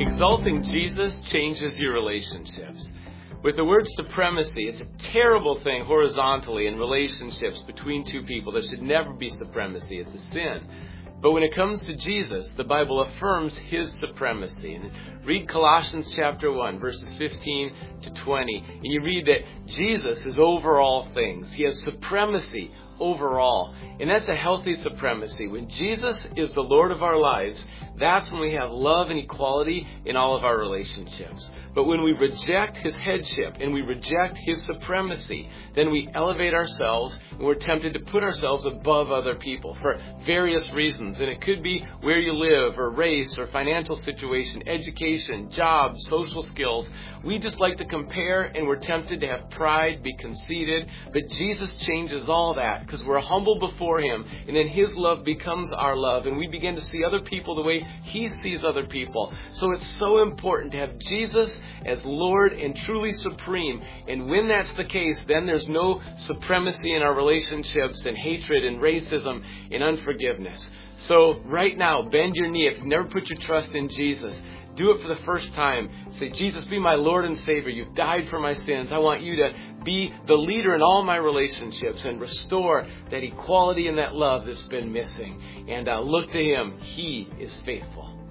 Exalting Jesus changes your relationships. With the word supremacy, it's a terrible thing horizontally in relationships between two people. There should never be supremacy. It's a sin. But when it comes to Jesus, the Bible affirms His supremacy. And read Colossians chapter 1, verses 15 to 20. And you read that Jesus is over all things. He has supremacy over all. And that's a healthy supremacy. When Jesus is the Lord of our lives, that's when we have love and equality in all of our relationships. But when we reject His headship and we reject His supremacy, then we elevate ourselves and we're tempted to put ourselves above other people for various reasons. And it could be where you live or race or financial situation, education, job, social skills. We just like to compare and we're tempted to have pride, be conceited. But Jesus changes all that because we're humble before Him. And then His love becomes our love. And we begin to see other people the way He sees other people. So it's so important to have Jesus as Lord and truly supreme. And when that's the case, then there's no supremacy in our relationships and hatred and racism and unforgiveness. So right now, bend your knee. If you've never put your trust in Jesus, do it for the first time. Say, Jesus, be my Lord and Savior. You've died for my sins. I want you to be the leader in all my relationships and restore that equality and that love that's been missing. And look to Him. He is faithful.